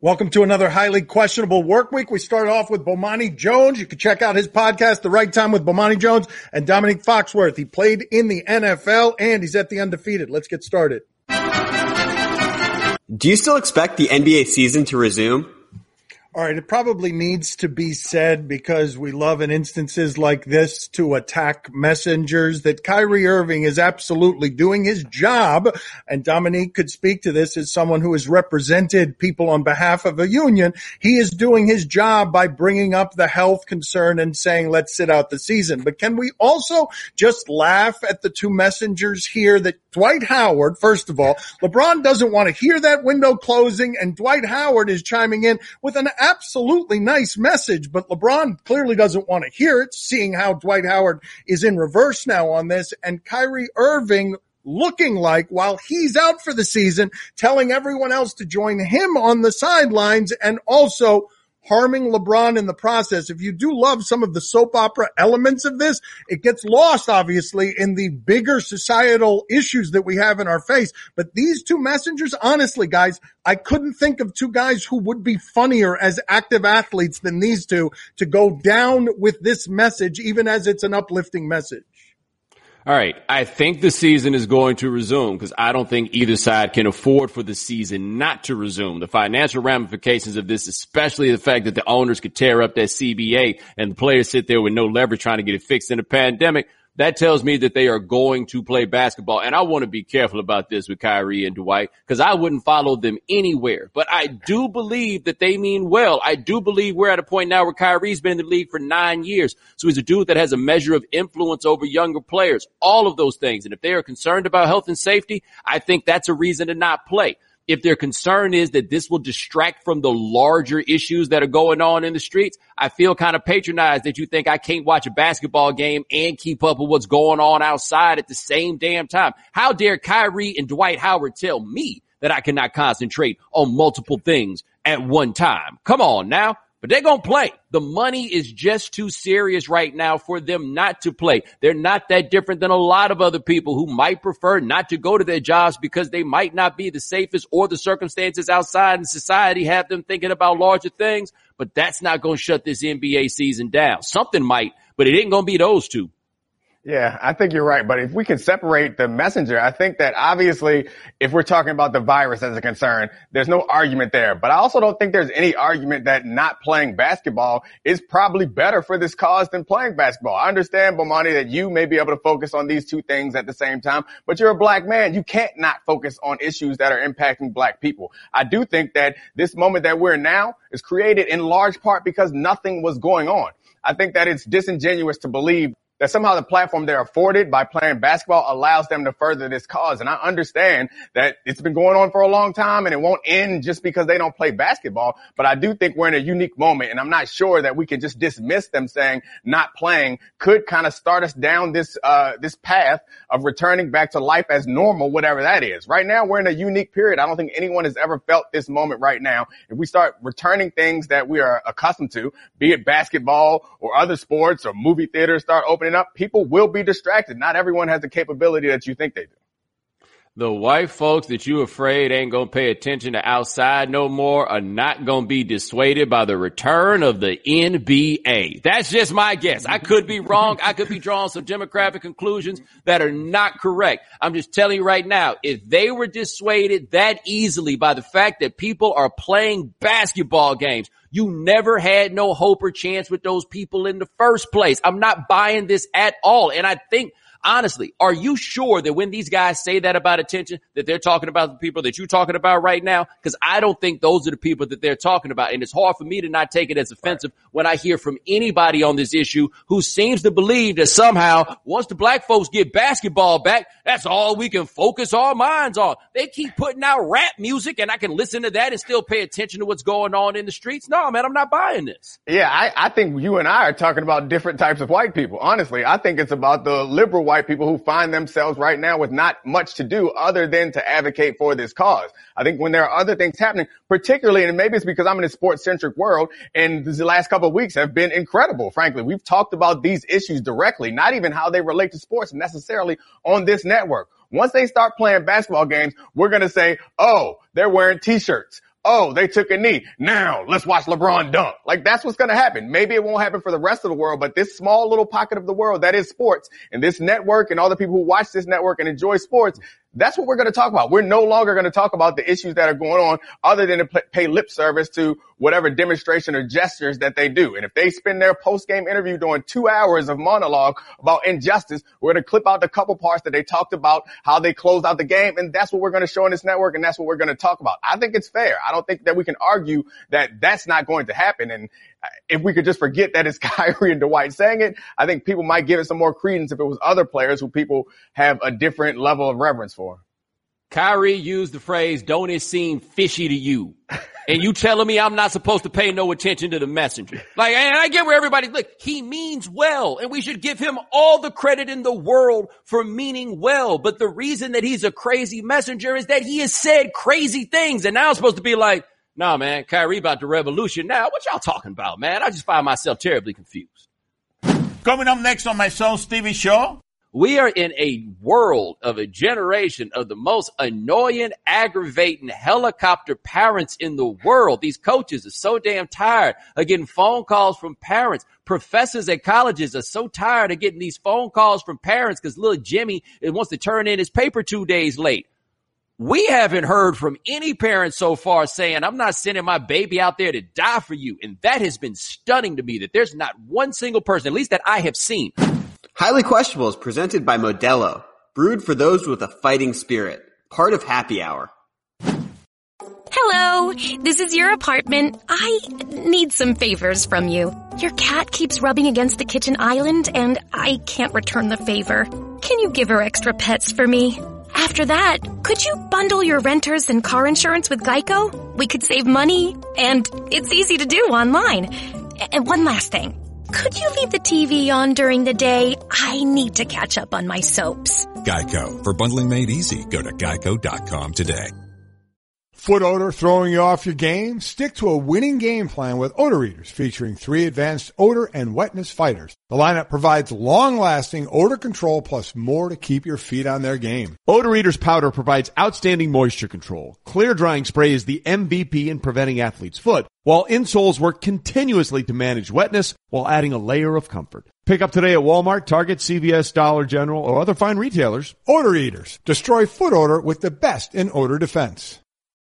Welcome to another highly questionable work week. We started off with Bomani Jones. You can check out his podcast, The Right Time with Bomani Jones, and Dominique Foxworth. He played in the NFL and he's at the Undefeated. Let's get started. Do you still expect the NBA season to resume? All right, it probably needs to be said because we love in instances like this to attack messengers that Kyrie Irving is absolutely doing his job. And Dominique could speak to this as someone who has represented people on behalf of a union. He is doing his job by bringing up the health concern and saying, let's sit out the season. But can we also just laugh at the two messengers here that Dwight Howard, first of all, LeBron doesn't want to hear that window closing, and Dwight Howard is chiming in with an absolutely nice message, but LeBron clearly doesn't want to hear it, seeing how Dwight Howard is in reverse now on this, and Kyrie Irving looking like, while he's out for the season, telling everyone else to join him on the sidelines and also harming LeBron in the process. If you do love some of the soap opera elements of this, it gets lost, obviously, in the bigger societal issues that we have in our face. But these two messengers, honestly, guys, I couldn't think of two guys who would be funnier as active athletes than these two to go down with this message, even as it's an uplifting message. All right. I think the season is going to resume because I don't think either side can afford for the season not to resume. The financial ramifications of this, especially the fact that the owners could tear up that CBA and the players sit there with no leverage trying to get it fixed in a pandemic, that tells me that they are going to play basketball. And I want to be careful about this with Kyrie and Dwight because I wouldn't follow them anywhere. But I do believe that they mean well. I do believe we're at a point now where Kyrie's been in the league for 9 years. So he's a dude that has a measure of influence over younger players, all of those things. And if they are concerned about health and safety, I think that's a reason to not play. If their concern is that this will distract from the larger issues that are going on in the streets, I feel kind of patronized that you think I can't watch a basketball game and keep up with what's going on outside at the same damn time. How dare Kyrie and Dwight Howard tell me that I cannot concentrate on multiple things at one time? Come on now. But they're going to play. The money is just too serious right now for them not to play. They're not that different than a lot of other people who might prefer not to go to their jobs because they might not be the safest or the circumstances outside in society have them thinking about larger things. But that's not going to shut this NBA season down. Something might, but it ain't going to be those two. Yeah, I think you're right. But if we can separate the messenger, I think that obviously if we're talking about the virus as a concern, there's no argument there. But I also don't think there's any argument that not playing basketball is probably better for this cause than playing basketball. I understand, Bomani, that you may be able to focus on these two things at the same time, but you're a black man. You can't not focus on issues that are impacting black people. I do think that this moment that we're in now is created in large part because nothing was going on. I think that it's disingenuous to believe that somehow the platform they're afforded by playing basketball allows them to further this cause. And I understand that it's been going on for a long time and it won't end just because they don't play basketball. But I do think we're in a unique moment, and I'm not sure that we can just dismiss them saying not playing could kind of start us down this path of returning back to life as normal, whatever that is. Right now, we're in a unique period. I don't think anyone has ever felt this moment right now. If we start returning things that we are accustomed to, be it basketball or other sports or movie theaters start opening up, people will be distracted. Not everyone has the capability that you think they do. The white folks that you afraid ain't going to pay attention to outside no more are not going to be dissuaded by the return of the NBA. That's just my guess. I could be wrong. I could be drawing some demographic conclusions that are not correct. I'm just telling you right now, if they were dissuaded that easily by the fact that people are playing basketball games, you never had no hope or chance with those people in the first place. I'm not buying this at all. And I think, honestly, are you sure that when these guys say that about attention, that they're talking about the people that you're talking about right now? Because I don't think those are the people that they're talking about. And it's hard for me to not take it as offensive when I hear from anybody on this issue who seems to believe that somehow once the black folks get basketball back, that's all we can focus our minds on. They keep putting out rap music and I can listen to that and still pay attention to what's going on in the streets. No, man, I'm not buying this. Yeah, I think you and I are talking about different types of white people. Honestly, I think it's about the liberal white people who find themselves right now with not much to do other than to advocate for this cause. I think when there are other things happening, particularly, and maybe it's because I'm in a sports-centric world, and the last couple of weeks have been incredible, frankly. We've talked about these issues directly, not even how they relate to sports necessarily on this network. Once they start playing basketball games, we're going to say, oh, they're wearing T-shirts. oh, they took a knee. Now let's watch LeBron dunk. Like, that's what's going to happen. Maybe it won't happen for the rest of the world, but this small little pocket of the world that is sports, and this network and all the people who watch this network and enjoy sports, that's what we're going to talk about. We're no longer going to talk about the issues that are going on other than to pay lip service to whatever demonstration or gestures that they do. And if they spend their post-game interview doing 2 hours of monologue about injustice, we're going to clip out the couple parts that they talked about, how they closed out the game, and that's what we're going to show on this network, and that's what we're going to talk about. I think it's fair. I don't think that we can argue that that's not going to happen. And if we could just forget that it's Kyrie and Dwight saying it, I think people might give it some more credence if it was other players who people have a different level of reverence for. Kyrie used the phrase, don't it seem fishy to you? And you telling me I'm not supposed to pay no attention to the messenger. Like, and I get where everybody, look, he means well, and we should give him all the credit in the world for meaning well. But the reason that he's a crazy messenger is that he has said crazy things. And now I'm supposed to be like, nah, man, Kyrie about the revolution. Now, what y'all talking about, man? I just find myself terribly confused. Coming up next on my son Stevie show. We are in a world of a generation of the most annoying, aggravating helicopter parents in the world. These coaches are so damn tired of getting phone calls from parents. Professors at colleges are so tired of getting these phone calls from parents because little Jimmy wants to turn in his paper 2 days late. We haven't heard from any parents so far saying, I'm not sending my baby out there to die for you. And that has been stunning to me, that there's not one single person, at least that I have seen. Highly Questionable is presented by Modelo, brewed for those with a fighting spirit. Part of Happy Hour. Hello, this is your apartment. I need some favors from you. Your cat keeps rubbing against the kitchen island, and I can't return the favor. Can you give her extra pets for me? After that, could you bundle your renters and car insurance with Geico? We could save money, and it's easy to do online. And one last thing. Could you leave the TV on during the day? I need to catch up on my soaps. Geico. For bundling made easy, go to geico.com today. Foot odor throwing you off your game? Stick to a winning game plan with Odor Eaters, featuring 3 advanced odor and wetness fighters. The lineup provides long-lasting odor control plus more to keep your feet on their game. Odor Eaters powder provides outstanding moisture control. Clear drying spray is the MVP in preventing athlete's foot, while insoles work continuously to manage wetness while adding a layer of comfort. Pick up today at Walmart, Target, CVS, Dollar General, or other fine retailers. Odor Eaters. Destroy foot odor with the best in odor defense.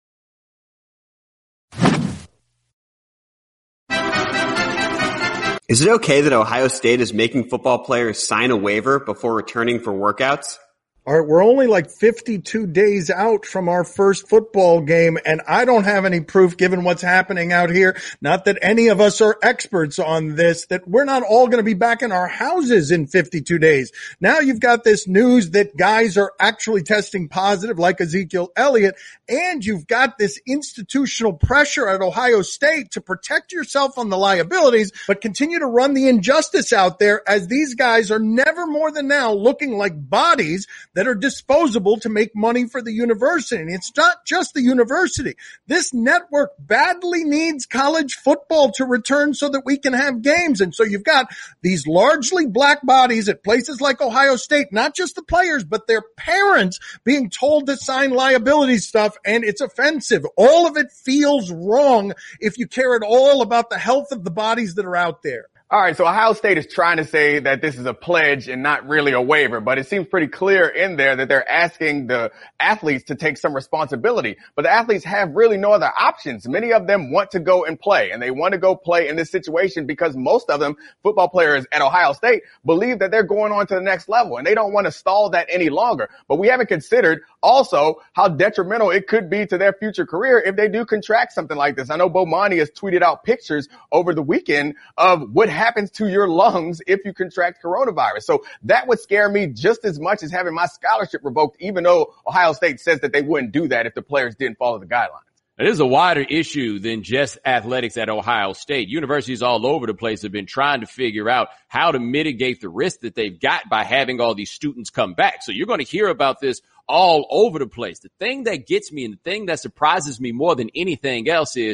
Is it okay that Ohio State is making football players sign a waiver before returning for workouts? All right, we're only like 52 days out from our first football game, and I don't have any proof, given what's happening out here, not that any of us are experts on this, that we're not all going to be back in our houses in 52 days. Now you've got this news that guys are actually testing positive, like Ezekiel Elliott, and you've got this institutional pressure at Ohio State to protect yourself on the liabilities, but continue to run the injustice out there, as these guys are never more than now looking like bodies that are disposable to make money for the university. And it's not just the university. This network badly needs college football to return so that we can have games. And so you've got these largely black bodies at places like Ohio State, not just the players, but their parents being told to sign liability stuff, and it's offensive. All of it feels wrong if you care at all about the health of the bodies that are out there. All right, so Ohio State is trying to say that this is a pledge and not really a waiver, but it seems pretty clear in there that they're asking the athletes to take some responsibility. But the athletes have really no other options. Many of them want to go and play, and they want to go play in this situation because most of them, football players at Ohio State, believe that they're going on to the next level, and they don't want to stall that any longer. But we haven't considered also how detrimental it could be to their future career if they do contract something like this. I know Bomani has tweeted out pictures over the weekend of what happens to your lungs if you contract coronavirus. So that would scare me just as much as having my scholarship revoked, even though Ohio State says that they wouldn't do that if the players didn't follow the guidelines. It is a wider issue than just athletics at Ohio State. Universities all over the place have been trying to figure out how to mitigate the risk that they've got by having all these students come back. So you're going to hear about this all over the place. The thing that gets me and the thing that surprises me more than anything else is,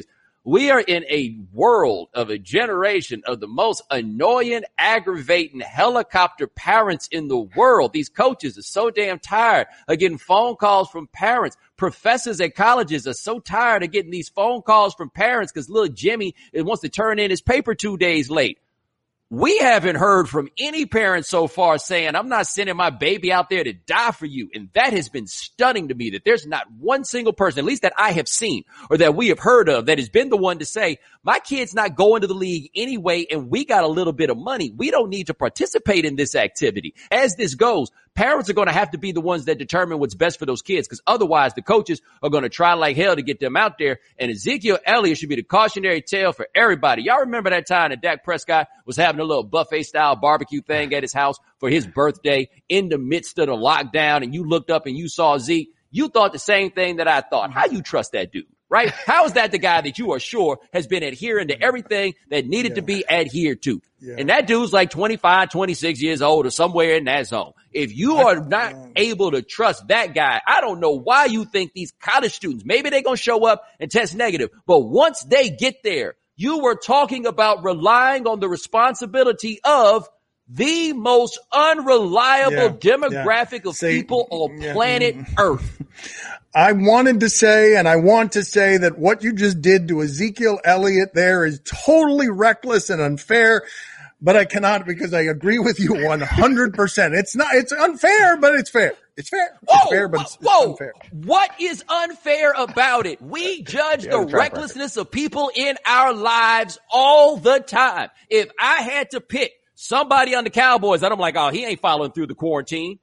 We are in a world of a generation of the most annoying, aggravating helicopter parents in the world. These coaches are so damn tired of getting phone calls from parents. Professors at colleges are so tired of getting these phone calls from parents because little Jimmy wants to turn in his paper 2 days late. We haven't heard from any parents so far saying, I'm not sending my baby out there to die for you. And that has been stunning to me, that there's not one single person, at least that I have seen or that we have heard of, that has been the one to say, my kid's not going to the league anyway, and we got a little bit of money. We don't need to participate in this activity. As this goes, parents are going to have to be the ones that determine what's best for those kids, because otherwise the coaches are going to try like hell to get them out there. And Ezekiel Elliott should be the cautionary tale for everybody. Y'all remember that time that Dak Prescott was having a little buffet-style barbecue thing at his house for his birthday in the midst of the lockdown, and you looked up and you saw Zeke? You thought the same thing that I thought. How you trust that dude? Right? How is that the guy that you are sure has been adhering to everything that needed to be adhered to? Yeah. And that dude's like 25, 26 years old or somewhere in that zone. If you are not able to trust that guy, I don't know why you think these college students, maybe they're going to show up and test negative. But once they get there, you were talking about relying on the responsibility of the most unreliable demographic of people on planet Earth. I wanted to say, and I want to say, that what you just did to Ezekiel Elliott there is totally reckless and unfair, but I cannot, because I agree with you 100%. It's unfair, but it's fair. It's fair. It's fair, but it's unfair. What is unfair about it? We judge the recklessness of people in our lives all the time. If I had to pick somebody on the Cowboys that I'm like, oh, he ain't following through the quarantine.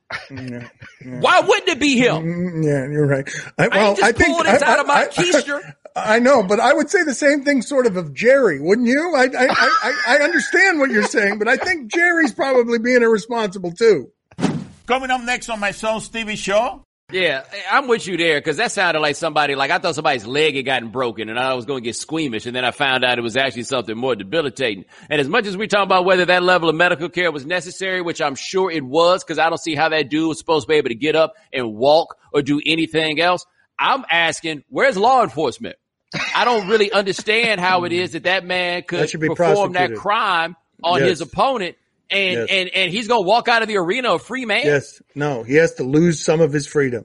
Why wouldn't it be him? Yeah, you're right. I think pulled this out of my keister. I know, but I would say the same thing sort of Jerry, wouldn't you? I understand what you're saying, but I think Jerry's probably being irresponsible too. Coming up next on my son Stevie show. Yeah, I'm with you there, because that sounded like somebody, like I thought somebody's leg had gotten broken and I was going to get squeamish, and then I found out it was actually something more debilitating. And as much as we talk about whether that level of medical care was necessary, which I'm sure it was, because I don't see how that dude was supposed to be able to get up and walk or do anything else, I'm asking, where's law enforcement? I don't really understand how it is that man could perform that crime on his opponent. And he's going to walk out of the arena a free man? Yes. No, he has to lose some of his freedom.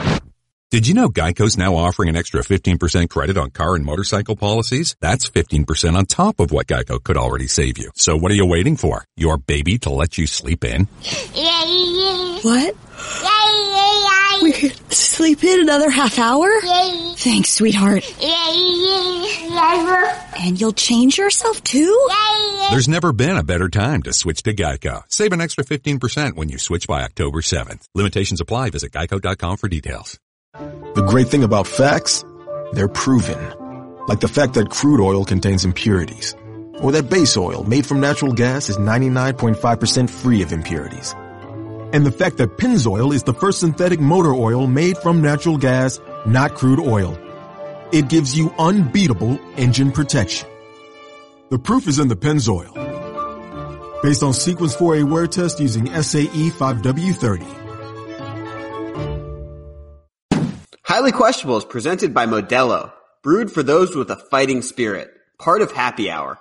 Did you know Geico's now offering an extra 15% credit on car and motorcycle policies? That's 15% on top of what Geico could already save you. So what are you waiting for? Your baby to let you sleep in? What? We could sleep in another half hour? Thanks, sweetheart. And you'll change yourself too? There's never been a better time to switch to Geico. Save an extra 15% when you switch by October 7th. Limitations apply. Visit geico.com for details. The great thing about facts, they're proven. Like the fact that crude oil contains impurities. Or that base oil made from natural gas is 99.5% free of impurities. And the fact that Pennzoil is the first synthetic motor oil made from natural gas, not crude oil. It gives you unbeatable engine protection. The proof is in the Pennzoil. Based on Sequence 4A wear test using SAE 5W30. Highly Questionable is presented by Modelo, brewed for those with a fighting spirit, part of Happy Hour.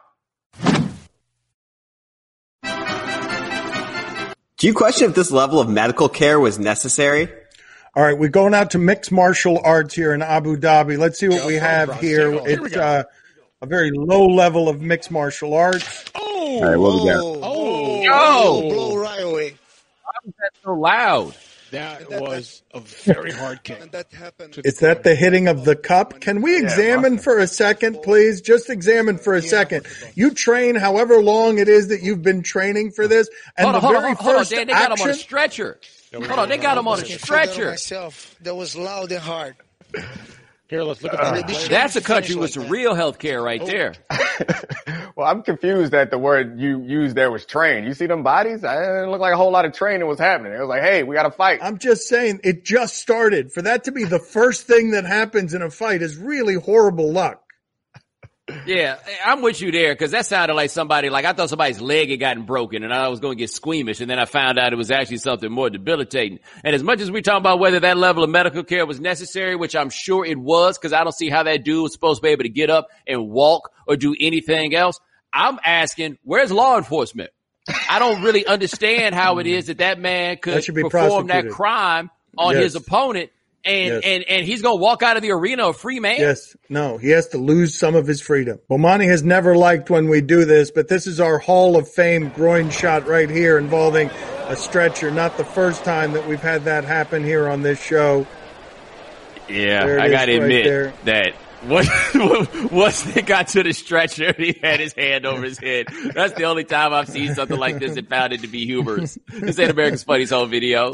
Do you question if this level of medical care was necessary? All right, we're going out to mixed martial arts here in Abu Dhabi. Let's see what we have here. It's a very low level of mixed martial arts. All right, what we got? Blow right away. Why was that so loud? That was a very hard kick. And that happened. Is that the hitting of the cup? Can we examine for a second, please? Just examine for a second. You train however long it is that you've been training for this. And hold on, they got him on a stretcher. Hold on, they got him on a stretcher. That was loud and hard. Here, let's look at that. That's a country with some real health care right there. Well, I'm confused that the word you used there was train. You see them bodies? It didn't look like a whole lot of training was happening. It was like, hey, we got to fight. I'm just saying, it just started. For that to be the first thing that happens in a fight is really horrible luck. Yeah, I'm with you there because that sounded like somebody, like I thought somebody's leg had gotten broken and I was going to get squeamish, and then I found out it was actually something more debilitating. And as much as we talk about whether that level of medical care was necessary, which I'm sure it was, because I don't see how that dude was supposed to be able to get up and walk or do anything else, I'm asking, where's law enforcement? I don't really understand how it is that man could perform that crime on his opponent. And he's going to walk out of the arena a free man? Yes. No, he has to lose some of his freedom. Bomani has never liked when we do this, but this is our Hall of Fame groin shot right here involving a stretcher. Not the first time that we've had that happen here on this show. Yeah, I got to admit that once they got to the stretcher, he had his hand over his head. That's the only time I've seen something like this and found it to be humorous. This ain't America's Funniest Home Video.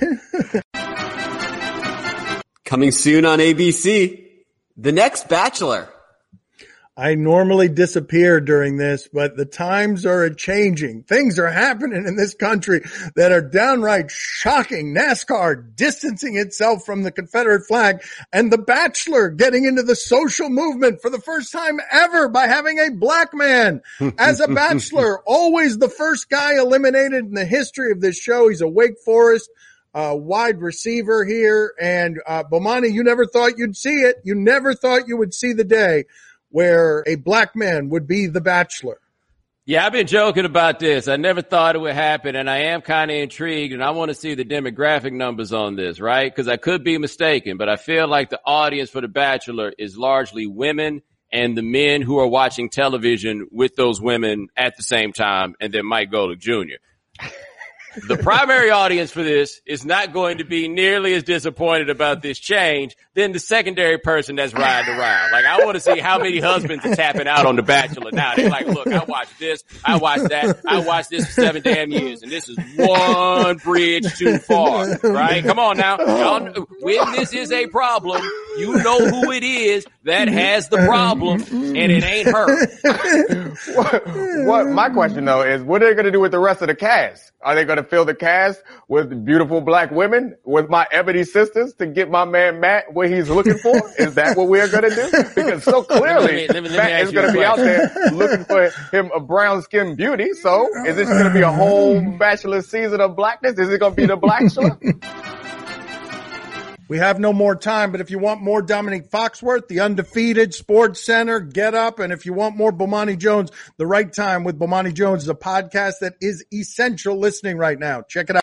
Coming soon on ABC, The Next Bachelor. I normally disappear during this, but the times are changing. Things are happening in this country that are downright shocking. NASCAR distancing itself from the Confederate flag, and The Bachelor getting into the social movement for the first time ever by having a black man as a bachelor. Always the first guy eliminated in the history of this show. He's a Wake Forest wide receiver here. And Bomani, you never thought you'd see it. You never thought you would see the day where a black man would be the bachelor. Yeah, I've been joking about this. I never thought it would happen, and I am kind of intrigued, and I want to see the demographic numbers on this, right? Because I could be mistaken, but I feel like the audience for The Bachelor is largely women and the men who are watching television with those women at the same time, and then Mike Golick Jr. The primary audience for this is not going to be nearly as disappointed about this change than the secondary person that's riding around. Like, I want to see how many husbands are tapping out on The Bachelor now. They're like, look, I watched this, I watched that, I watched this for 7 damn years, and this is one bridge too far, right? Come on now. Y'all, when this is a problem, you know who it is that has the problem, and it ain't her. What my question, though, is what are they going to do with the rest of the cast? Are they going to fill the cast with beautiful black women, with my ebony sisters, to get my man Matt what he's looking for? Is that what we're going to do? Because so clearly Matt is going to be out there looking for him a brown-skinned beauty. So is this going to be a whole bachelor season of blackness? Is it going to be the Bachelor? We have no more time, but if you want more Dominique Foxworth, the undefeated Sports Center, Get Up, and if you want more Bomani Jones, The Right Time with Bomani Jones is a podcast that is essential listening right now. Check it out.